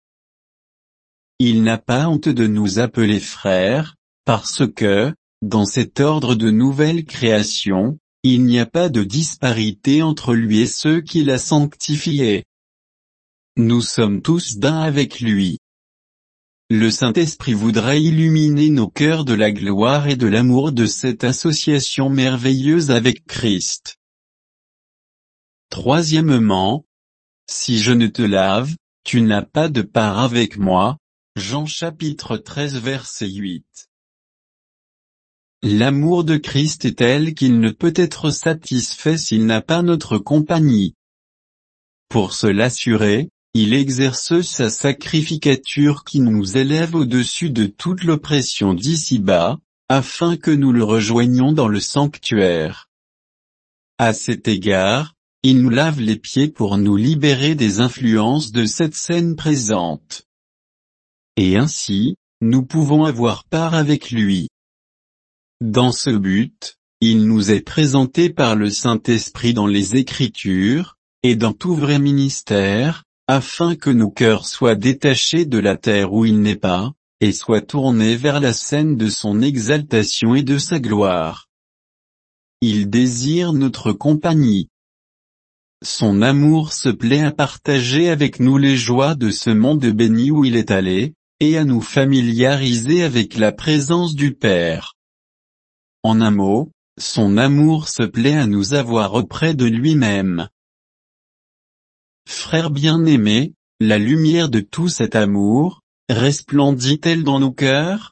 Speaker 1: Il n'a pas honte de nous appeler frères, parce que, dans cet ordre de nouvelle création, il n'y a pas de disparité entre lui et ceux qu'il a sanctifiés. Nous sommes tous d'un avec lui. Le Saint-Esprit voudrait illuminer nos cœurs de la gloire et de l'amour de cette association merveilleuse avec Christ. Troisièmement, si je ne te lave, tu n'as pas de part avec moi. Jean chapitre treize verset huit. L'amour de Christ est tel qu'il ne peut être satisfait s'il n'a pas notre compagnie. Pour se l'assurer, il exerce sa sacrificature qui nous élève au-dessus de toute l'oppression d'ici-bas, afin que nous le rejoignions dans le sanctuaire. À cet égard, il nous lave les pieds pour nous libérer des influences de cette scène présente. Et ainsi, nous pouvons avoir part avec lui. Dans ce but, il nous est présenté par le Saint-Esprit dans les Écritures, et dans tout vrai ministère, afin que nos cœurs soient détachés de la terre où il n'est pas, et soient tournés vers la scène de son exaltation et de sa gloire. Il désire notre compagnie. Son amour se plaît à partager avec nous les joies de ce monde béni où il est allé, et à nous familiariser avec la présence du Père. En un mot, son amour se plaît à nous avoir auprès de lui-même. Frères bien-aimés, la lumière de tout cet amour, resplendit-elle dans nos cœurs?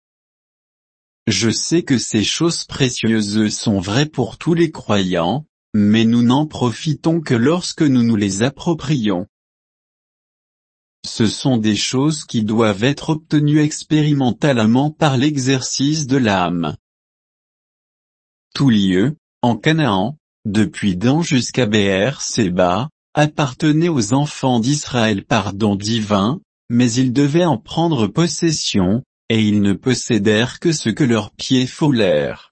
Speaker 1: Je sais que ces choses précieuses sont vraies pour tous les croyants, mais nous n'en profitons que lorsque nous nous les approprions. Ce sont des choses qui doivent être obtenues expérimentalement par l'exercice de l'âme. Tout lieu, en Canaan, depuis Dan jusqu'à Béer-Séba, appartenait aux enfants d'Israël par don divin, mais ils devaient en prendre possession, et ils ne possédèrent que ce que leurs pieds foulèrent.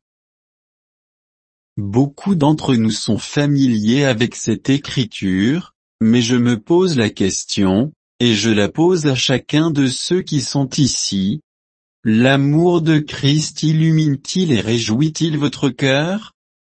Speaker 1: Beaucoup d'entre nous sont familiers avec cette écriture, mais je me pose la question, et je la pose à chacun de ceux qui sont ici. L'amour de Christ illumine-t-il et réjouit-il votre cœur?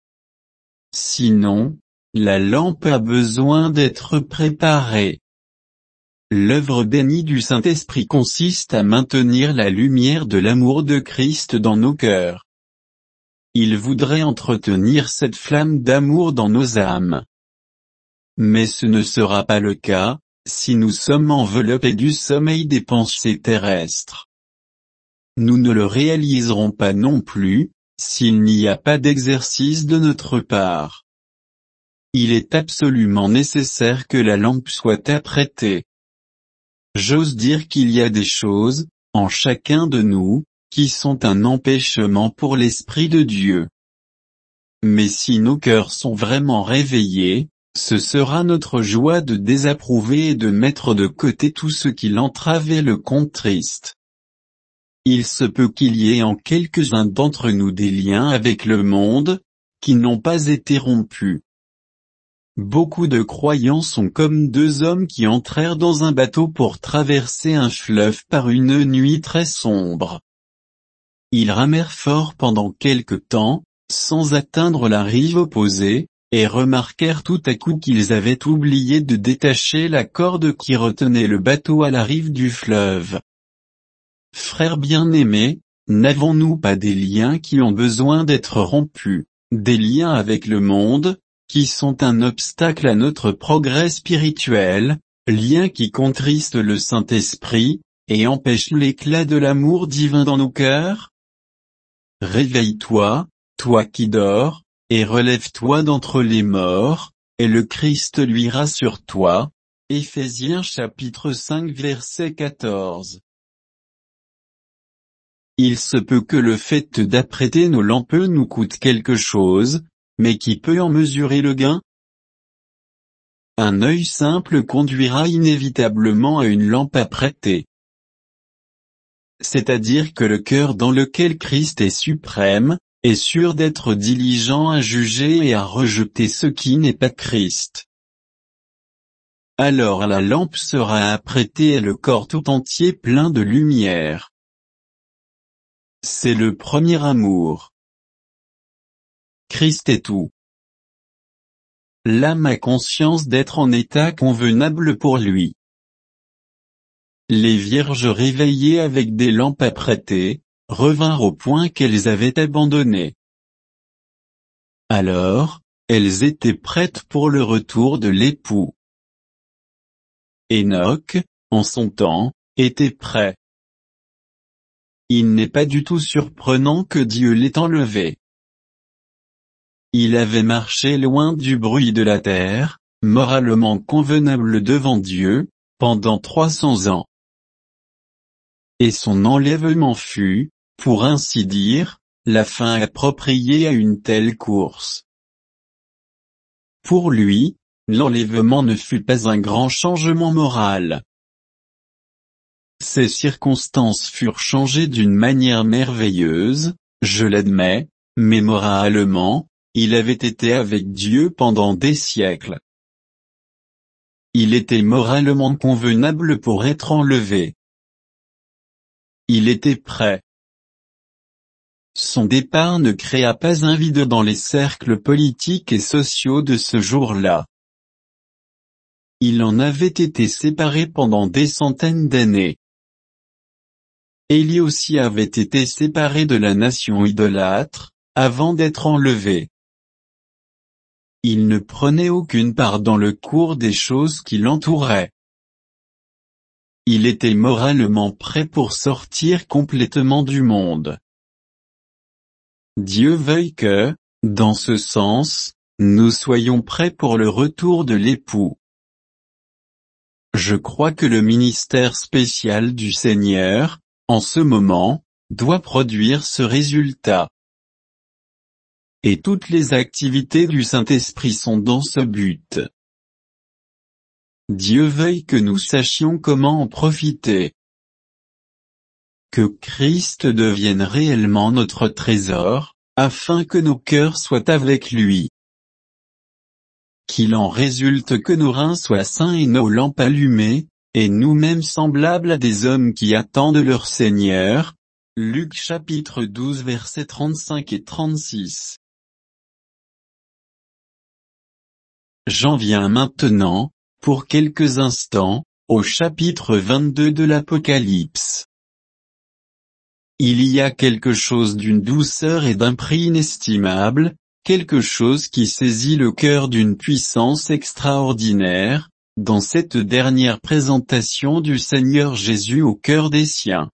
Speaker 1: Sinon, la lampe a besoin d'être préparée. L'œuvre bénie du Saint-Esprit consiste à maintenir la lumière de l'amour de Christ dans nos cœurs. Il voudrait entretenir cette flamme d'amour dans nos âmes. Mais ce ne sera pas le cas, si nous sommes enveloppés du sommeil des pensées terrestres. Nous ne le réaliserons pas non plus, s'il n'y a pas d'exercice de notre part. Il est absolument nécessaire que la lampe soit apprêtée. J'ose dire qu'il y a des choses, en chacun de nous, qui sont un empêchement pour l'Esprit de Dieu. Mais si nos cœurs sont vraiment réveillés, ce sera notre joie de désapprouver et de mettre de côté tout ce qui l'entrave et le contriste. Il se peut qu'il y ait en quelques-uns d'entre nous des liens avec le monde, qui n'ont pas été rompus. Beaucoup de croyants sont comme deux hommes qui entrèrent dans un bateau pour traverser un fleuve par une nuit très sombre. Ils ramèrent fort pendant quelque temps, sans atteindre la rive opposée, et remarquèrent tout à coup qu'ils avaient oublié de détacher la corde qui retenait le bateau à la rive du fleuve. Frères bien-aimés, n'avons-nous pas des liens qui ont besoin d'être rompus, des liens avec le monde, qui sont un obstacle à notre progrès spirituel, liens qui contristent le Saint-Esprit, et empêchent l'éclat de l'amour divin dans nos cœurs? Réveille-toi, toi qui dors, et relève-toi d'entre les morts, et le Christ luira sur toi. Éphésiens chapitre cinq verset quatorze. Il se peut que le fait d'apprêter nos lampes nous coûte quelque chose, mais qui peut en mesurer le gain? Un œil simple conduira inévitablement à une lampe apprêtée. C'est-à-dire que le cœur dans lequel Christ est suprême, est sûr d'être diligent à juger et à rejeter ce qui n'est pas Christ. Alors la lampe sera apprêtée et le corps tout entier plein de lumière. C'est le premier amour. Christ est tout. L'âme a conscience d'être en état convenable pour lui. Les vierges réveillées avec des lampes apprêtées, revinrent au point qu'elles avaient abandonné. Alors, elles étaient prêtes pour le retour de l'époux. Enoch, en son temps, était prêt. Il n'est pas du tout surprenant que Dieu l'ait enlevé. Il avait marché loin du bruit de la terre, moralement convenable devant Dieu, pendant trois cents ans. Et son enlèvement fut, pour ainsi dire, la fin appropriée à une telle course. Pour lui, l'enlèvement ne fut pas un grand changement moral. Ces circonstances furent changées d'une manière merveilleuse, je l'admets, mais moralement, il avait été avec Dieu pendant des siècles. Il était moralement convenable pour être enlevé. Il était prêt. Son départ ne créa pas un vide dans les cercles politiques et sociaux de ce jour-là. Il en avait été séparé pendant des centaines d'années. Élie aussi avait été séparé de la nation idolâtre, avant d'être enlevé. Il ne prenait aucune part dans le cours des choses qui l'entouraient. Il était moralement prêt pour sortir complètement du monde. Dieu veuille que, dans ce sens, nous soyons prêts pour le retour de l'époux. Je crois que le ministère spécial du Seigneur, en ce moment, doit produire ce résultat. Et toutes les activités du Saint-Esprit sont dans ce but. Dieu veuille que nous sachions comment en profiter. Que Christ devienne réellement notre trésor, afin que nos cœurs soient avec lui. Qu'il en résulte que nos reins soient sains et nos lampes allumées, et nous-mêmes semblables à des hommes qui attendent leur Seigneur. Luc chapitre douze versets trente-cinq et trente-six. J'en viens maintenant, pour quelques instants, au chapitre vingt-deux de l'Apocalypse. Il y a quelque chose d'une douceur et d'un prix inestimable, quelque chose qui saisit le cœur d'une puissance extraordinaire, dans cette dernière présentation du Seigneur Jésus au cœur des siens.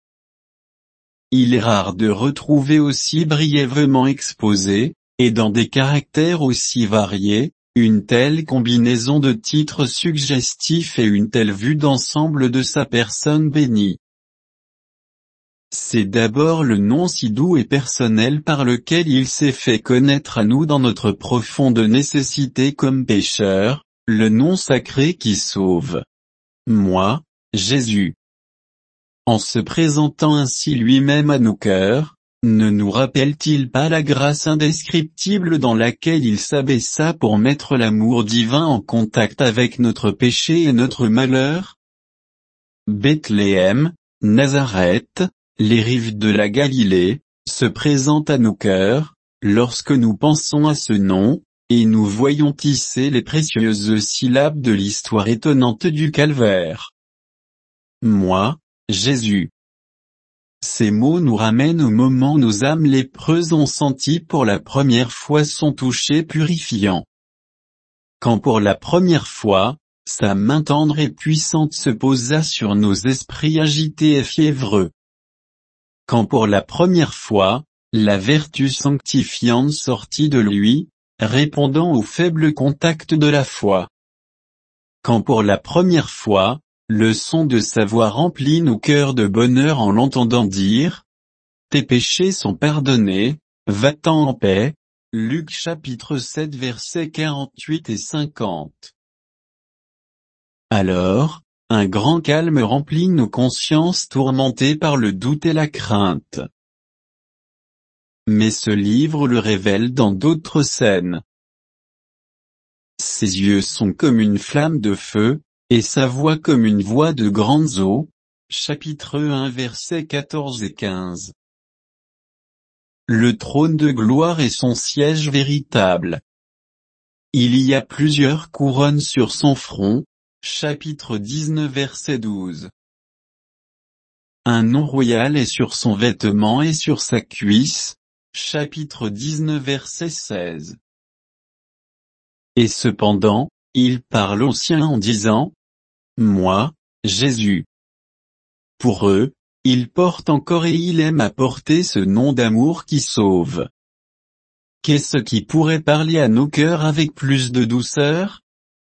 Speaker 1: Il est rare de retrouver aussi brièvement exposé, et dans des caractères aussi variés, une telle combinaison de titres suggestifs et une telle vue d'ensemble de sa personne bénie. C'est d'abord le nom si doux et personnel par lequel il s'est fait connaître à nous dans notre profonde nécessité comme pécheurs, le nom sacré qui sauve. Moi, Jésus. En se présentant ainsi lui-même à nos cœurs, ne nous rappelle-t-il pas la grâce indescriptible dans laquelle il s'abaissa pour mettre l'amour divin en contact avec notre péché et notre malheur? Bethléem, Nazareth, les rives de la Galilée, se présentent à nos cœurs, lorsque nous pensons à ce nom, et nous voyons tisser les précieuses syllabes de l'histoire étonnante du Calvaire. Moi, Jésus. Ces mots nous ramènent au moment où nos âmes lépreuses ont senti pour la première fois son toucher purifiant. Quand pour la première fois, sa main tendre et puissante se posa sur nos esprits agités et fiévreux. Quand pour la première fois, la vertu sanctifiante sortit de lui, répondant au faible contact de la foi. Quand pour la première fois, le son de sa voix remplit nos cœurs de bonheur en l'entendant dire « Tes péchés sont pardonnés, va-t'en en paix ». Luc chapitre sept versets quarante-huit et cinquante. Alors, un grand calme remplit nos consciences tourmentées par le doute et la crainte. Mais ce livre le révèle dans d'autres scènes. Ses yeux sont comme une flamme de feu, et sa voix comme une voix de grandes eaux. Chapitre un versets quatorze et quinze. Le trône de gloire est son siège véritable. Il y a plusieurs couronnes sur son front. Chapitre dix-neuf verset douze. Un nom royal est sur son vêtement et sur sa cuisse. Chapitre dix-neuf verset seize. Et cependant, il parle aux siens en disant « Moi, Jésus ». Pour eux, il porte encore et il aime à porter ce nom d'amour qui sauve. Qu'est-ce qui pourrait parler à nos cœurs avec plus de douceur?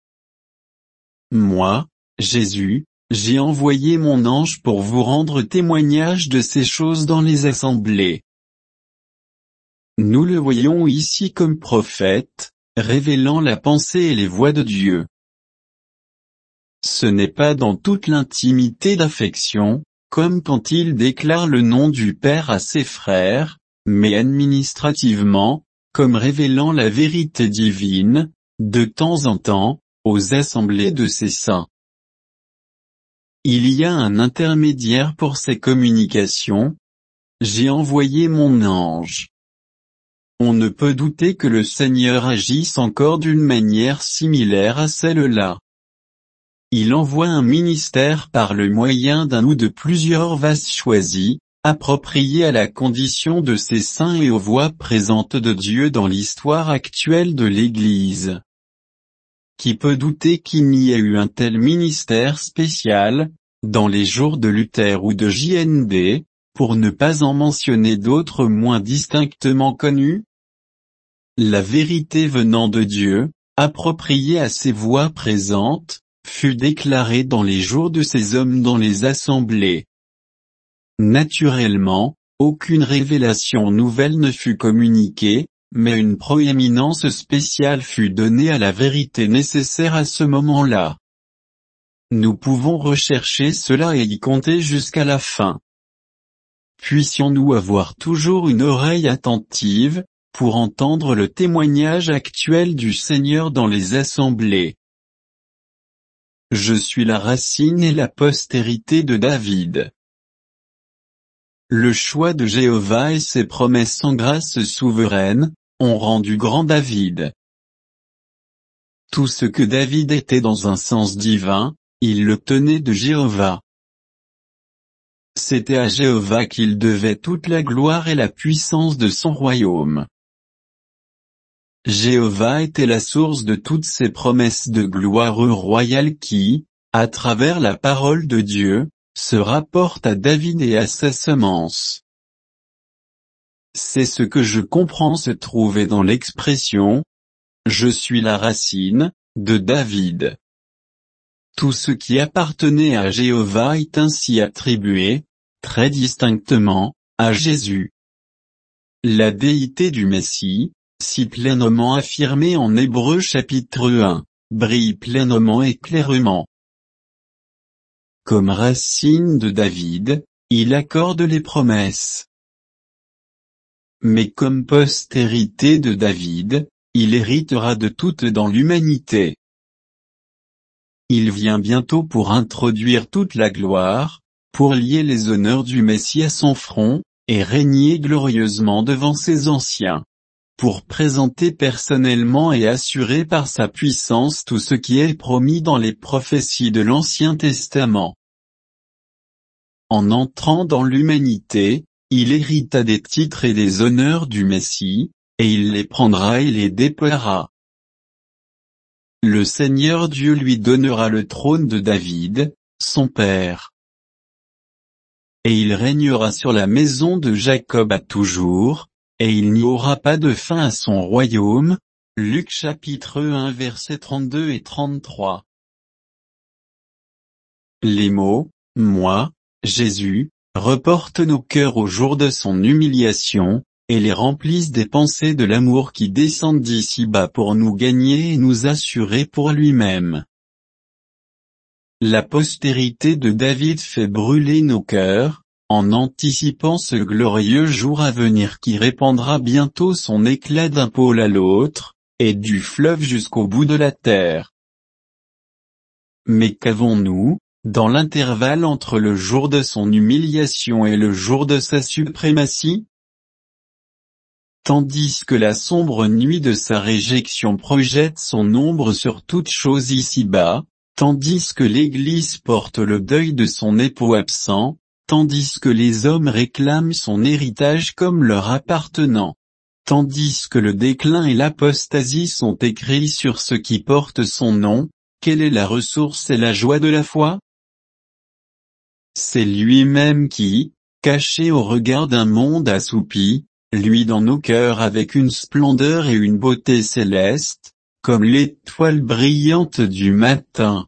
Speaker 1: Moi, Jésus, j'ai envoyé mon ange pour vous rendre témoignage de ces choses dans les assemblées. Nous le voyons ici comme prophète, révélant la pensée et les voies de Dieu. Ce n'est pas dans toute l'intimité d'affection, comme quand il déclare le nom du Père à ses frères, mais administrativement, comme révélant la vérité divine, de temps en temps, aux assemblées de ses saints. Il y a un intermédiaire pour ces communications. J'ai envoyé mon ange. On ne peut douter que le Seigneur agisse encore d'une manière similaire à celle-là. Il envoie un ministère par le moyen d'un ou de plusieurs vases choisis, approprié à la condition de ces saints et aux voies présentes de Dieu dans l'histoire actuelle de l'Église. Qui peut douter qu'il n'y ait eu un tel ministère spécial, dans les jours de Luther ou de J N D, pour ne pas en mentionner d'autres moins distinctement connus? La vérité venant de Dieu, appropriée à ces voies présentes, fut déclarée dans les jours de ces hommes dans les assemblées. Naturellement, aucune révélation nouvelle ne fut communiquée, mais une proéminence spéciale fut donnée à la vérité nécessaire à ce moment-là. Nous pouvons rechercher cela et y compter jusqu'à la fin. Puissions-nous avoir toujours une oreille attentive, pour entendre le témoignage actuel du Seigneur dans les assemblées. Je suis la racine et la postérité de David. Le choix de Jéhovah et ses promesses en grâce souveraine, ont rendu grand David. Tout ce que David était dans un sens divin, il le tenait de Jéhovah. C'était à Jéhovah qu'il devait toute la gloire et la puissance de son royaume. Jéhovah était la source de toutes ces promesses de gloire royale qui, à travers la parole de Dieu, se rapportent à David et à sa semence. C'est ce que je comprends se trouver dans l'expression « Je suis la racine » de David. Tout ce qui appartenait à Jéhovah est ainsi attribué, très distinctement, à Jésus. La déité du Messie, si pleinement affirmée en Hébreux chapitre un, brille pleinement et clairement. Comme racine de David, il accorde les promesses. Mais comme postérité de David, il héritera de toutes dans l'humanité. Il vient bientôt pour introduire toute la gloire, pour lier les honneurs du Messie à son front, et régner glorieusement devant ses anciens. Pour présenter personnellement et assurer par sa puissance tout ce qui est promis dans les prophéties de l'Ancien Testament. En entrant dans l'humanité, il hérita des titres et des honneurs du Messie, et il les prendra et les déploiera. Le Seigneur Dieu lui donnera le trône de David, son père. Et il régnera sur la maison de Jacob à toujours, et il n'y aura pas de fin à son royaume. Luc chapitre un versets trente-deux et trente-trois. Les mots, moi, Jésus, reportent nos cœurs au jour de son humiliation, et les remplissent des pensées de l'amour qui descend d'ici-bas pour nous gagner et nous assurer pour lui-même. La postérité de David fait brûler nos cœurs, en anticipant ce glorieux jour à venir qui répandra bientôt son éclat d'un pôle à l'autre, et du fleuve jusqu'au bout de la terre. Mais qu'avons-nous, dans l'intervalle entre le jour de son humiliation et le jour de sa suprématie? Tandis que la sombre nuit de sa réjection projette son ombre sur toute chose ici-bas, tandis que l'Église porte le deuil de son époux absent, tandis que les hommes réclament son héritage comme leur appartenant, tandis que le déclin et l'apostasie sont écrits sur ceux qui portent son nom, quelle est la ressource et la joie de la foi? C'est lui-même qui, caché au regard d'un monde assoupi, luit dans nos cœurs avec une splendeur et une beauté céleste, comme l'étoile brillante du matin.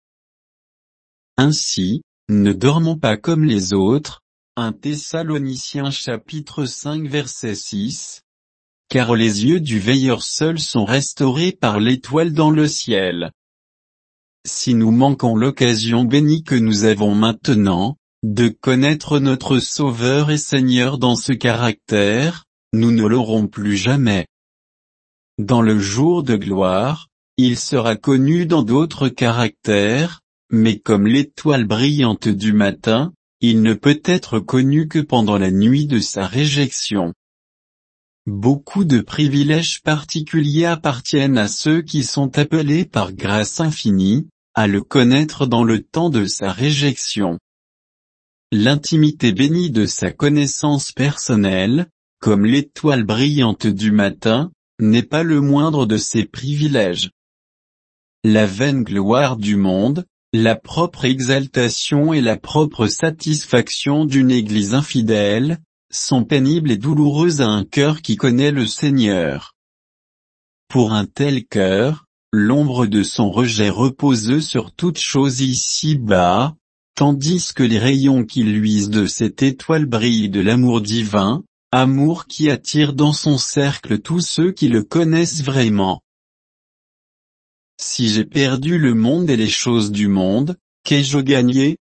Speaker 1: Ainsi, ne dormons pas comme les autres, un Thessaloniciens chapitre cinq verset six. Car les yeux du veilleur seul sont restaurés par l'étoile dans le ciel. Si nous manquons l'occasion bénie que nous avons maintenant, de connaître notre Sauveur et Seigneur dans ce caractère, nous ne l'aurons plus jamais. Dans le jour de gloire, il sera connu dans d'autres caractères, mais comme l'étoile brillante du matin, il ne peut être connu que pendant la nuit de sa réjection. Beaucoup de privilèges particuliers appartiennent à ceux qui sont appelés par grâce infinie, à le connaître dans le temps de sa réjection. l'intimité bénie de sa connaissance personnelle, comme l'étoile brillante du matin, n'est pas le moindre de ses privilèges. La vaine gloire du monde, la propre exaltation et la propre satisfaction d'une Église infidèle, sont pénibles et douloureuses à un cœur qui connaît le Seigneur. Pour un tel cœur, l'ombre de son rejet repose sur toute chose ici-bas, tandis que les rayons qui luisent de cette étoile brillent de l'amour divin, amour qui attire dans son cercle tous ceux qui le connaissent vraiment. Si j'ai perdu le monde et les choses du monde, qu'ai-je gagné?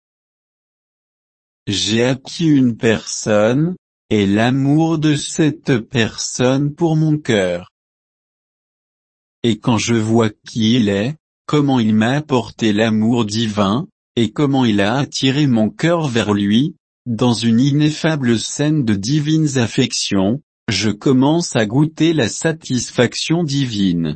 Speaker 1: J'ai acquis une personne, et l'amour de cette personne pour mon cœur. Et quand je vois qui il est, comment il m'a apporté l'amour divin, et comment il a attiré mon cœur vers lui, dans une ineffable scène de divines affections, je commence à goûter la satisfaction divine.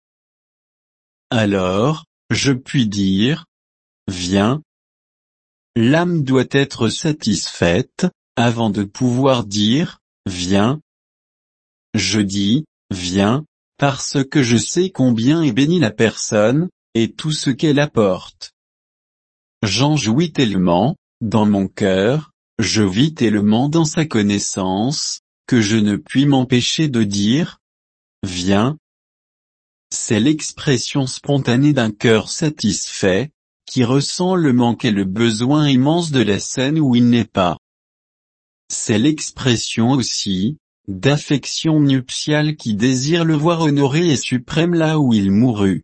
Speaker 1: Alors, je puis dire, viens. L'âme doit être satisfaite, avant de pouvoir dire, viens. Je dis, viens, parce que je sais combien est bénie la personne, et tout ce qu'elle apporte. J'en jouis tellement, dans mon cœur, je vis tellement dans sa connaissance, que je ne puis m'empêcher de dire, viens. C'est l'expression spontanée d'un cœur satisfait, qui ressent le manque et le besoin immense de la scène où il n'est pas. C'est l'expression aussi, d'affection nuptiale qui désire le voir honoré et suprême là où il mourut.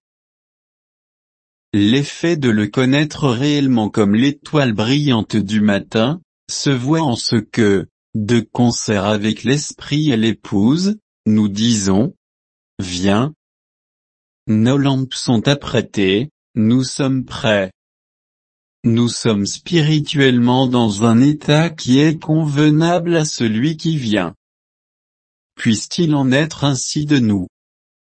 Speaker 1: L'effet de le connaître réellement comme l'étoile brillante du matin, se voit en ce que, de concert avec l'esprit et l'épouse, nous disons, viens. Nos lampes sont apprêtées, nous sommes prêts. Nous sommes spirituellement dans un état qui est convenable à celui qui vient. Puisse-t-il en être ainsi de nous.